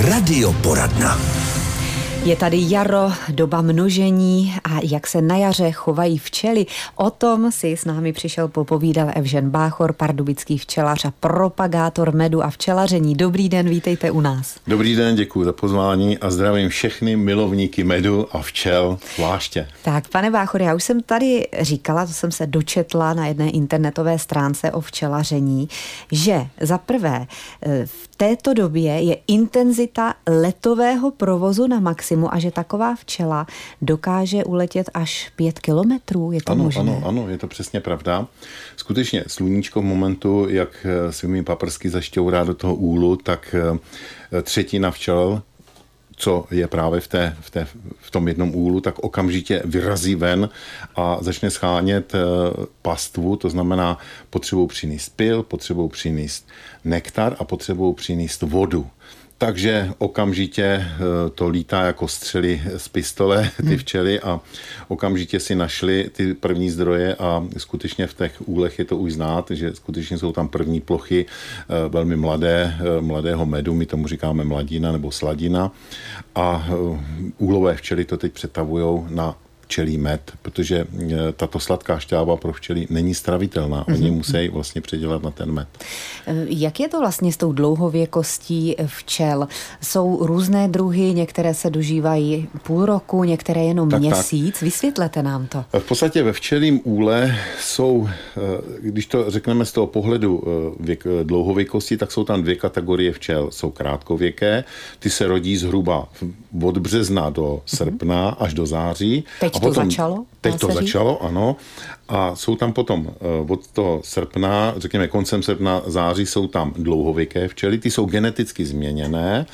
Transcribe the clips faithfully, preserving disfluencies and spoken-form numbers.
Radioporadna. Je tady jaro, doba množení a jak se na jaře chovají včely. O tom si s námi přišel popovídal Evžen Báchor, pardubický včelař a propagátor medu a včelaření. Dobrý den, vítejte u nás. Dobrý den, děkuji za pozvání a zdravím všechny milovníky medu a včel zvláště. Tak, pane Báchor, já už jsem tady říkala, to jsem se dočetla na jedné internetové stránce o včelaření, že za prvé v této době je intenzita letového provozu na maximum a že taková včela dokáže uletět až pět kilometrů. Je to ano, možné? Ano, ano, je to přesně pravda. Skutečně sluníčko v momentu, jak svými paprsky zašťourá do toho úlu, tak třetina včel, co je právě v, té, v, té, v tom jednom úlu, tak okamžitě vyrazí ven a začne schánět pastvu, to znamená potřebou přinést pyl, potřebou přinést nektar a potřebou přinést vodu. Takže okamžitě to lítá jako střely z pistole, ty včely, a okamžitě si našli ty první zdroje a skutečně v těch úlech je to už znát, že skutečně jsou tam první plochy velmi mladé, mladého medu, my tomu říkáme mladina nebo sladina, a úlové včely to teď přetavujou na včelí med, protože tato sladká šťáva pro včely není stravitelná. Oni mm-hmm. musí vlastně předělat na ten med. Jak je to vlastně s tou dlouhověkostí včel? Jsou různé druhy, některé se dožívají půl roku, některé jenom tak, měsíc. Tak. Vysvětlete nám to. V podstatě ve včelím úle jsou, když to řekneme z toho pohledu věk, dlouhověkosti, tak jsou tam dvě kategorie včel. Jsou krátkověké, ty se rodí zhruba od března do srpna mm-hmm. až do září. Teď a to potom, začalo? Teď to začalo, ano. A jsou tam potom od toho srpna, řekněme koncem srpna, září, jsou tam dlouhověké včely, ty jsou geneticky změněné,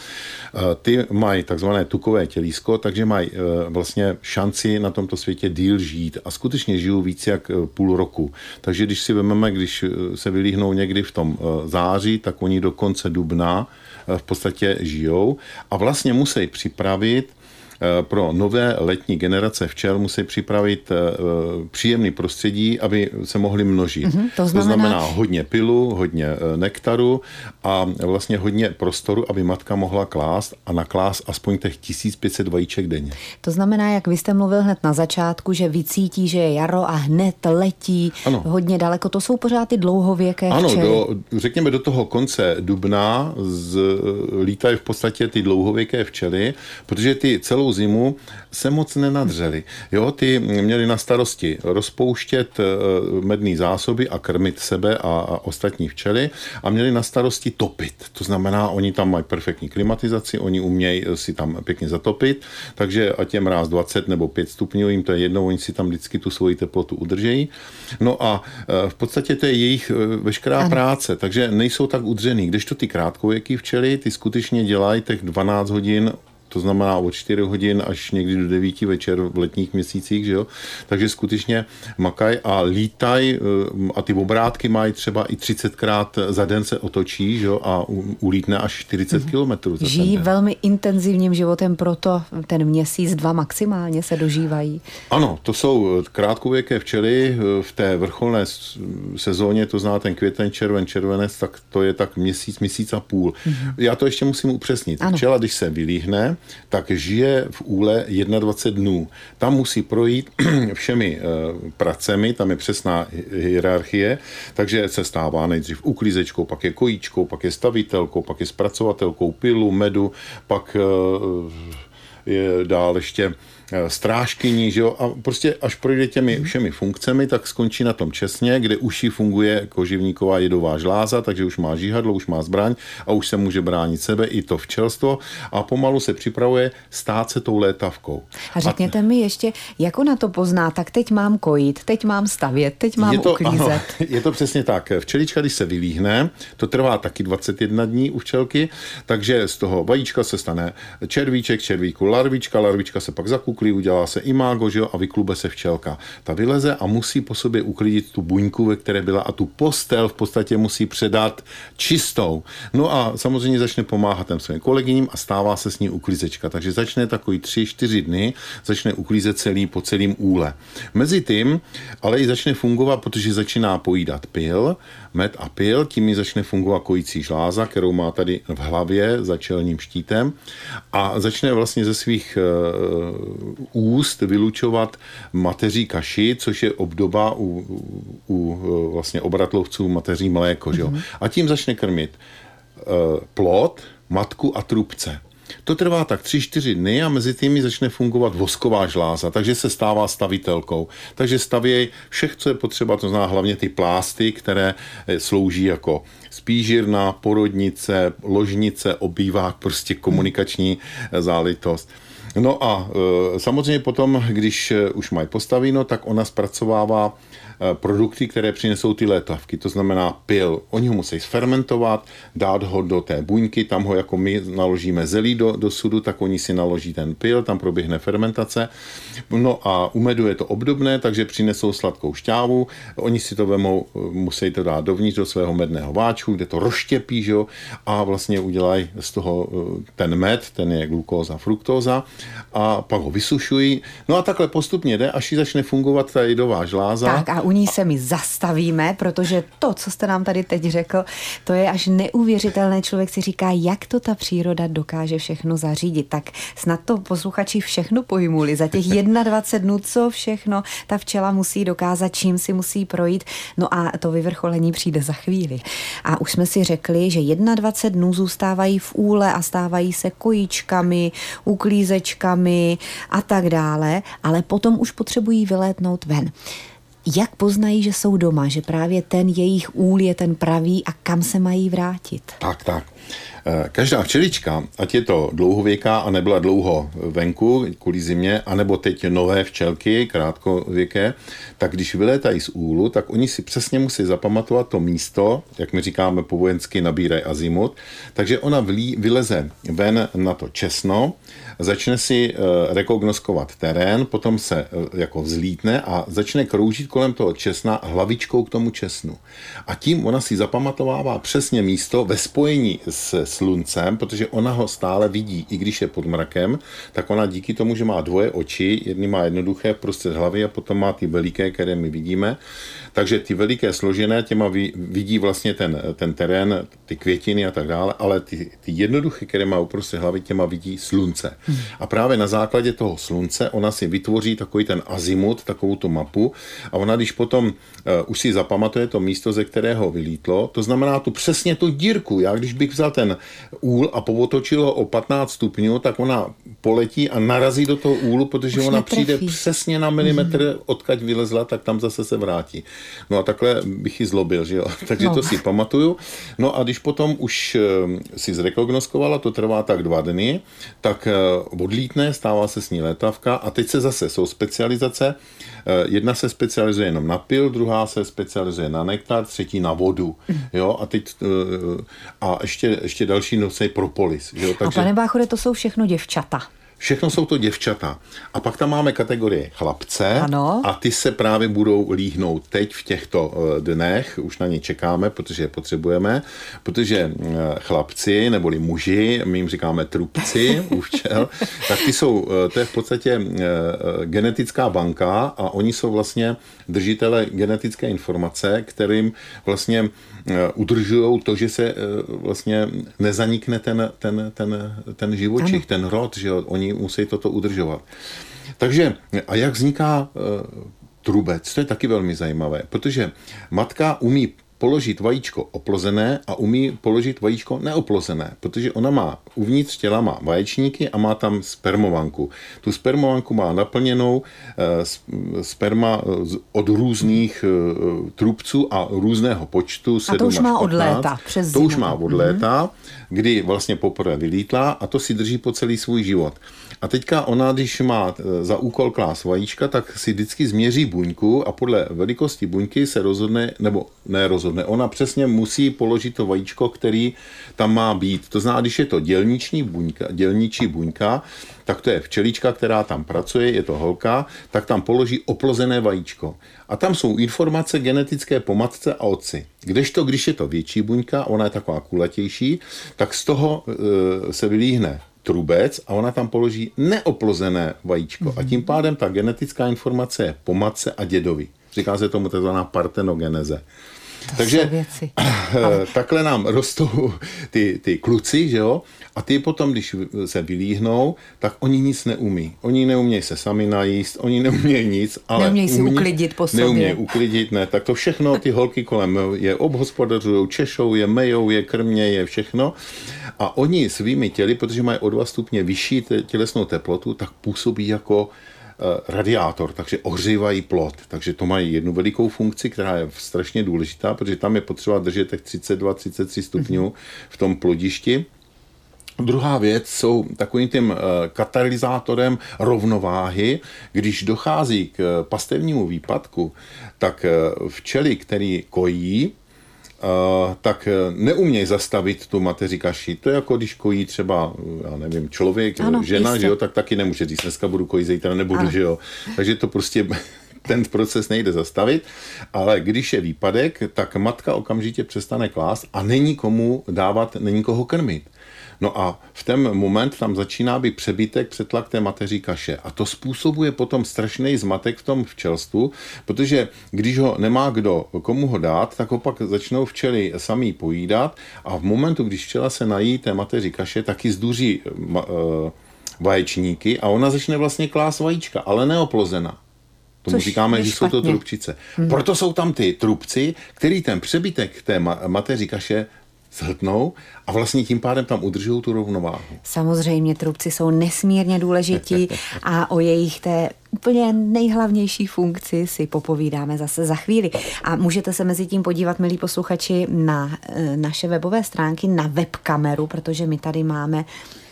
ty mají takzvané tukové tělísko, takže mají vlastně šanci na tomto světě díl žít a skutečně žijou víc jak půl roku. Takže když si vezmeme, když se vylíhnou někdy v tom září, tak oni do konce dubna v podstatě žijou a vlastně musí připravit pro nové letní generace včel musí připravit příjemný prostředí, aby se mohly množit. Mm-hmm, to, znamená... to znamená hodně pylu, hodně nektaru a vlastně hodně prostoru, aby matka mohla klást a naklást aspoň těch tisíc pět set vajíček denně. To znamená, jak vy jste mluvil hned na začátku, že vycítí, že je jaro a hned letí ano. hodně daleko. To jsou pořád ty dlouhověké ano, včely. Ano, řekněme do toho konce dubna z, lítají v podstatě ty dlouhověké včely, protože ty celou zimu se moc nenadřeli. Jo, ty měli na starosti rozpouštět mední zásoby a krmit sebe a, a ostatní včely a měli na starosti topit. To znamená, oni tam mají perfektní klimatizaci, oni umějí si tam pěkně zatopit, takže ať je mráz dvacet nebo pět stupňů, jim to je jedno, oni si tam vždycky tu svoji teplotu udržejí. No a v podstatě to je jejich veškerá ano. práce, takže nejsou tak udřený. Kdežto ty krátkověký včely, ty skutečně dělají těch dvanáct hodin, to znamená od čtyři hodin až někdy do devíti večer v letních měsících, že jo? Takže skutečně makaj a lítaj a ty obrátky mají třeba i třicetkrát za den se otočí, že jo? A ulítne až čtyřicet mm-hmm. kilometrů. Žijí velmi intenzivním životem, proto ten měsíc, dva maximálně se dožívají. Ano, to jsou krátkověké včely v té vrcholné sezóně, to zná ten květen, červen, červenec, tak to je tak měsíc, měsíc a půl. Mm-hmm. Já to ještě musím upřesnit. Ano. Včela, když se vylíhne, tak žije v úle dvacet jedna dnů. Tam musí projít všemi e, pracemi, tam je přesná hierarchie, takže se stává nejdřív uklízečkou, pak je kojíčkou, pak je stavitelkou, pak je zpracovatelkou pylu, medu, pak e, je dál ještě strážkyní, že jo, a prostě až projde těmi všemi funkcemi, tak skončí na tom česně, kde už jí funguje koživníková jedová žláza, takže už má žíhadlo, už má zbraň a už se může bránit sebe i to včelstvo a pomalu se připravuje stát se tou létavkou. A řekněte a... mi ještě, jak ona to pozná, tak teď mám kojit, teď mám stavět, teď mám je to, uklízet. Ano, je to přesně tak. Včelička, když se vylíhne, to trvá taky dvacet jedna dní u včelky, takže z toho vajíčka se stane červíček, červíku larvička, larvička se pak zakuká vyfukli, udělá se imágo, že jo, a vyklube se včelka. Ta vyleze a musí po sobě uklidit tu buňku, ve které byla, a tu postel v podstatě musí předat čistou. No a samozřejmě začne pomáhat těm svým kolegyním a stává se s ní uklízečka. Takže začne takový tři, čtyři dny, začne uklízet celý po celým úle. Mezi tím ale i začne fungovat, protože začíná pojídat pil, med a pil, tím ji začne fungovat kojící žláza, kterou má tady v hlavě za čelním štítem, a začne vlastně ze svých uh, úst vylučovat mateří kaši, což je obdoba u, u uh, vlastně obratlovců mateří mléko. Mm-hmm. Že? A tím začne krmit uh, plod, matku a trubce. To trvá tak tři, čtyři dny a mezi tím začne fungovat vosková žláza, takže se stává stavitelkou. Takže stavějí všech, co je potřeba, to znamená hlavně ty plásty, které slouží jako spížírna, porodnice, ložnice, obývák, prostě komunikační záležitost. No a e, samozřejmě potom, když už mají postavíno, tak ona zpracovává produkty, které přinesou ty létavky, to znamená pil. Oni ho musí sfermentovat, dát ho do té buňky, tam ho jako my naložíme zelí do, do sudu, tak oni si naloží ten pil, tam proběhne fermentace. No a u medu je to obdobné, takže přinesou sladkou šťávu, oni si to vemou, musí to dát dovnitř do svého medného váčku, kde to rozštěpí, že jo, a vlastně udělají z toho ten med, ten je glukóza, fruktóza, a pak ho vysušují. No a takhle postupně jde, až ji začne fungovat ta jedová žláza. Tak a u ní se my zastavíme, protože to, co jste nám tady teď řekl, to je až neuvěřitelné. Člověk si říká, jak to ta příroda dokáže všechno zařídit. Tak snad to posluchači všechno pojmuli. Za těch dvacet jedna dnů, co všechno ta včela musí dokázat, čím si musí projít. No a to vyvrcholení přijde za chvíli. A už jsme si řekli, že dvacet jedna dnů zůstávají v úle a stávají se kojíčkami, uklízečkami a tak dále, ale potom už potřebují vylétnout ven. Jak poznají, že jsou doma, že právě ten jejich úl je ten pravý a kam se mají vrátit? Tak, tak. Každá včelička, ať je to dlouhověká a nebyla dlouho venku kvůli zimě, anebo teď nové včelky, krátkověké, tak když vylétají z úlu, tak oni si přesně musí zapamatovat to místo, jak my říkáme po vojensky, nabírají azimut, takže ona vlí, vyleze ven na to česno, začne si uh, rekognoskovat terén, potom se uh, jako vzlítne a začne kroužit kolem toho česna hlavičkou k tomu česnu. A tím ona si zapamatovává přesně místo ve spojení s sluncem, protože ona ho stále vidí, i když je pod mrakem, tak ona díky tomu, že má dvoje oči, jedny má jednoduché prostřed hlavy a potom má ty veliké, které my vidíme, takže ty veliké složené těma vidí vlastně ten, ten terén, ty květiny a tak dále, ale ty, ty jednoduché, které má uprostřed hlavy, těma vidí slunce. Hmm. A právě na základě toho slunce ona si vytvoří takový ten azimut, takovou tu mapu, a ona, když potom uh, už si zapamatuje to místo, ze kterého vylítlo, to znamená tu přesně tu dírku. Já když bych vzal ten úl a povotočil ho o patnáct stupňů, tak ona poletí a narazí do toho úlu, protože už ona netrefí. Přijde přesně na milimetr, mm. odkud vylezla, tak tam zase se vrátí. No a takhle bych ji zlobil, že jo. Takže no. To si pamatuju. No a když potom už si zrekognoskovala, to trvá tak dva dny, tak odlítne, stává se s ní létavka a teď se zase jsou specializace. Jedna se specializuje jenom na pil, druhá se specializuje na nektar, třetí na vodu. Jo, a teď a ještě, ještě další nosej propolis. Jo, takže... A pane Báchore, to jsou všechno děvčata. Všechno jsou to děvčata. A pak tam máme kategorie chlapce. Ano. A ty se právě budou líhnout teď v těchto dnech. Už na ně čekáme, protože je potřebujeme. Protože chlapci, neboli muži, my jim říkáme trubci u včel, tak ty jsou, to je v podstatě genetická banka a oni jsou vlastně držitele genetické informace, kterým vlastně udržují to, že se vlastně nezanikne ten, ten, ten, ten živočich, ano. ten rod, že oni musí toto udržovat. Takže a jak vzniká uh, trubec? To je taky velmi zajímavé, protože matka umí položit vajíčko oplozené a umí položit vajíčko neoplozené, protože ona má uvnitř těla má vaječníky a má tam spermovanku. Tu spermovanku má naplněnou eh, sperma od různých eh, trubců a různého počtu. A to už má od léta. Přes zimu. To už má od léta, mm-hmm. kdy vlastně poprvé vylítla a to si drží po celý svůj život. A teďka ona, když má za úkol klást vajíčka, tak si vždycky změří buňku a podle velikosti buňky se rozhodne, nebo ne rozhodne, rozhodne. Ona přesně musí položit to vajíčko, který tam má být. To znamená, když je to dělniční buňka, dělničí buňka, tak to je včelička, která tam pracuje, je to holka, tak tam položí oplozené vajíčko. A tam jsou informace genetické po matce a otci. Kdežto, když je to větší buňka, ona je taková kulatější, tak z toho e, se vylíhne trubec a ona tam položí neoplozené vajíčko. Mm-hmm. A tím pádem ta genetická informace je po matce a dědovi. Říká se tomu takzvaná partenogeneze. To Takže takhle nám rostou ty, ty kluci, že jo? A ty potom, když se vylíhnou, tak oni nic neumí. Oni neumějí se sami najíst, oni neumějí nic, ale neumějí si umí, uklidit po sobě. Neumějí uklidit, ne. Tak to všechno ty holky kolem je obhospodařujou, češou je, mejou je, krmě je, všechno. A oni svými těly, protože mají o dva stupně vyšší tělesnou teplotu, tak působí jako radiátor, takže ohřívají plod. Takže to mají jednu velikou funkci, která je strašně důležitá, protože tam je potřeba držet tak třicet dva třicet tři stupňů v tom plodišti. Druhá věc jsou takovým tím katalyzátorem rovnováhy. Když dochází k pastevnímu výpadku, tak včely, který kojí, Uh, tak neumějí zastavit tu mateři kaši. To je jako když kojí třeba, já nevím, člověk, ano, žena, že jo, tak taky nemůže říct, dneska budu kojit, zítra nebudu, ano. Že jo. Takže to prostě ten proces nejde zastavit, ale když je výpadek, tak matka okamžitě přestane klást a není komu dávat, není koho krmit. No a v ten moment tam začíná být přebytek, přetlak té mateří kaše. A to způsobuje potom strašný zmatek v tom včelstvu, protože když ho nemá kdo, komu ho dát, tak ho pak začnou včely sami pojídat a v momentu, když včela se nají té mateří kaše, taky zduří vaječníky a ona začne vlastně klást vajíčka, ale neoplozená. Tomu Což říkáme, že jsou to trubčice. Hmm. Proto jsou tam ty trubci, který ten přebytek té mateří kaše zhltnou a vlastně tím pádem tam udržují tu rovnováhu. Samozřejmě trubci jsou nesmírně důležití a o jejich té úplně nejhlavnější funkci si popovídáme zase za chvíli. A můžete se mezi tím podívat, milí posluchači, na e, naše webové stránky, na webkameru, protože my tady máme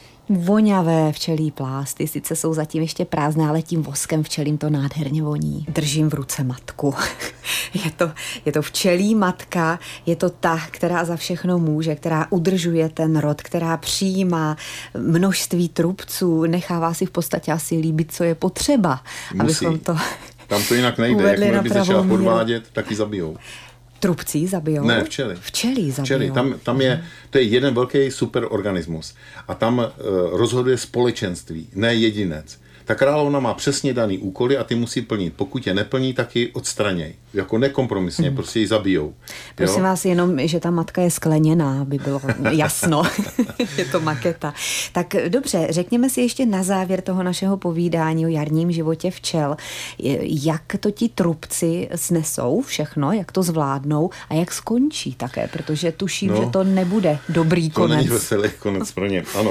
voňavé včelí plásty, sice jsou zatím ještě prázdné, ale tím voskem včelím to nádherně voní. Držím v ruce matku. je, to, je to včelí matka, je to ta, která za všechno může, která udržuje ten rod, která přijímá množství trubců, nechává si v podstatě asi líbit, co je potřeba. Musí. Abychom to Tam to jinak nejde, jakmile by začala podvádět, tak ji zabijou. Trubcí zabijou? Ne, včely. Včely zabijou. Včely. Tam, tam je, to je jeden velký superorganismus. A tam uh, rozhoduje společenství, ne jedinec. Ta královna má přesně daný úkoly a ty musí plnit. Pokud je neplní, tak ji odstraněj. Jako nekompromisně, mm. prostě ji zabijou. Prosím vás jenom, že ta matka je skleněná, aby bylo jasno. Je to maketa. Tak dobře, řekněme si ještě na závěr toho našeho povídání o jarním životě včel, jak to ti trubci snesou všechno, jak to zvládnou a jak skončí také, protože tuším, no, že to nebude dobrý konec. To není veselý konec pro ně, ano.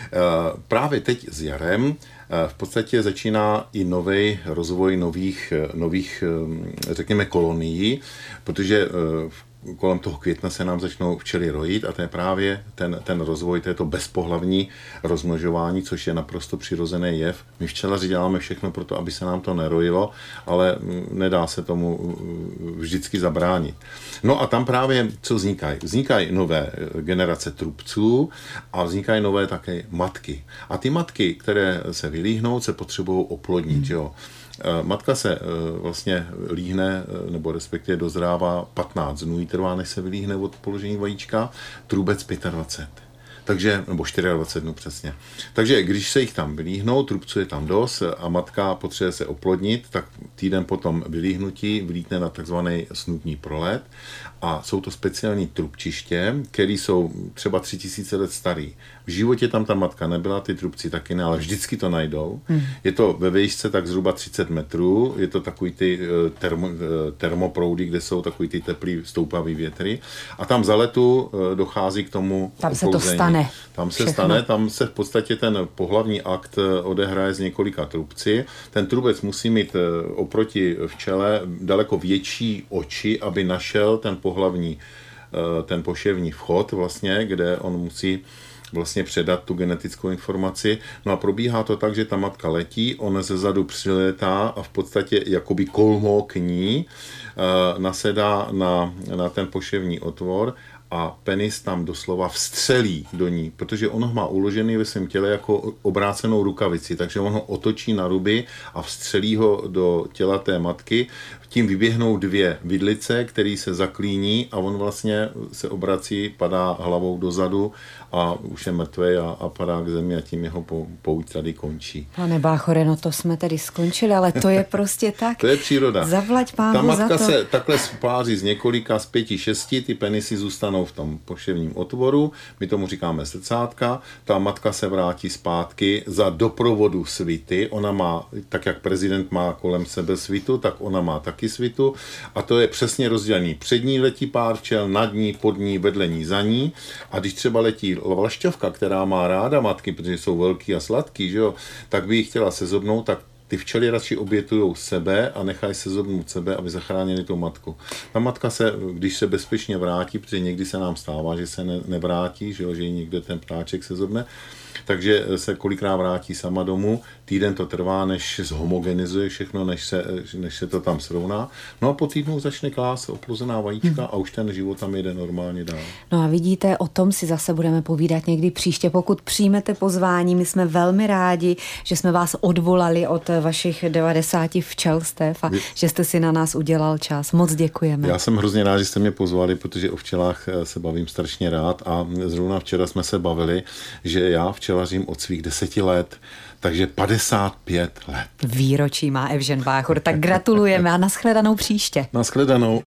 Právě teď s jarem v podstatě začíná i nový rozvoj nových, nových, řekněme, kolonií, protože kolem toho května se nám začnou včely rojit a to je právě ten, ten rozvoj, této bezpohlavní rozmnožování, což je naprosto přirozený jev. My včelaři děláme všechno pro to, aby se nám to nerojilo, ale nedá se tomu vždycky zabránit. No a tam právě co vznikají? Vznikají nové generace trubců a vznikají nové také matky. A ty matky, které se vylíhnou, se potřebují oplodnit, hmm. jo. Matka se vlastně líhne, nebo respektive dozrává patnáct dnů, trvá, než se vylíhne od položení vajíčka, trubec dvacet pět. Takže, nebo dvacet čtyři dnů přesně. Takže když se jich tam vylíhnou, trubců je tam dost a matka potřebuje se oplodnit, tak týden potom vylíhnutí vylítne na takzvaný snubní prolet a jsou to speciální trubčiště, které jsou třeba tři tisíce let starý. V životě tam ta matka nebyla, ty trubci taky ne, ale vždycky to najdou. Hmm. Je to ve výšce tak zhruba třicet metrů, je to takový ty termo, termoproudy, kde jsou takový ty teplý stoupavý větry a tam za letu dochází k tomu Tam se to stane. Tam se Všechno. stane, tam se v podstatě ten pohlavní akt odehraje z několika trubci. Ten trubec musí mít oproti včele daleko větší oči, aby našel ten pohlavní ten poševní vchod vlastně, kde on musí vlastně předat tu genetickou informaci. No a probíhá to tak, že ta matka letí, ona ze zadu přilétá a v podstatě jakoby kolmo k ní nasedá na, na ten poševní otvor a penis tam doslova vstřelí do ní, protože on ho má uložený ve svém těle jako obrácenou rukavici, takže on ho otočí na ruby a vstřelí ho do těla té matky. Tím vyběhnou dvě vidlice, které se zaklíní a on vlastně se obrací, padá hlavou dozadu a už je mrtvý a, a padá k zemi a tím jeho pouť tady končí. Pane Báchore, no to jsme tedy skončili, ale to je prostě tak. To je příroda. Zavlať Pánu Ta matka za to. se takhle spáří z několika, z pěti, šesti, ty penisy zůstanou v tom poševním otvoru, my tomu říkáme srdcátka, ta matka se vrátí zpátky za doprovodu svity, ona má, tak jak prezident má kolem sebe svitu, tak ona má taky svitu a to je přesně rozdělený. Před ní letí pár včel, nad ní, pod ní, vedle ní, za ní a když třeba letí vlašťovka, která má ráda matky, protože jsou velký a sladký, že jo, tak by ji chtěla sezobnout, tak ty včely radši obětujou sebe a nechají se zobnout sebe, aby zachránili tu matku. Ta matka se, když se bezpečně vrátí, protože někdy se nám stává, že se ne, nevrátí, že, jo, že někde ten ptáček se zobne, takže se kolikrát vrátí sama domů, týden to trvá, než zhomogenizuje všechno, než se, než se to tam srovná. No a po týdnu začne klást oplozená vajíčka hmm. a už ten život tam jede normálně dál. No a vidíte, o tom si zase budeme povídat někdy příště. Pokud přijmete pozvání, my jsme velmi rádi, že jsme vás odvolali od vašich devadesáti včelstev a Vy... že jste si na nás udělal čas. Moc děkujeme. Já jsem hrozně rád, že jste mě pozvali, protože o včelách se bavím strašně rád a zrovna včera jsme se bavili, že já včelařím od svých deseti let, takže padesát pět let. Výročí má Evžen Báchor, tak gratulujeme a nashledanou příště. Nashledanou.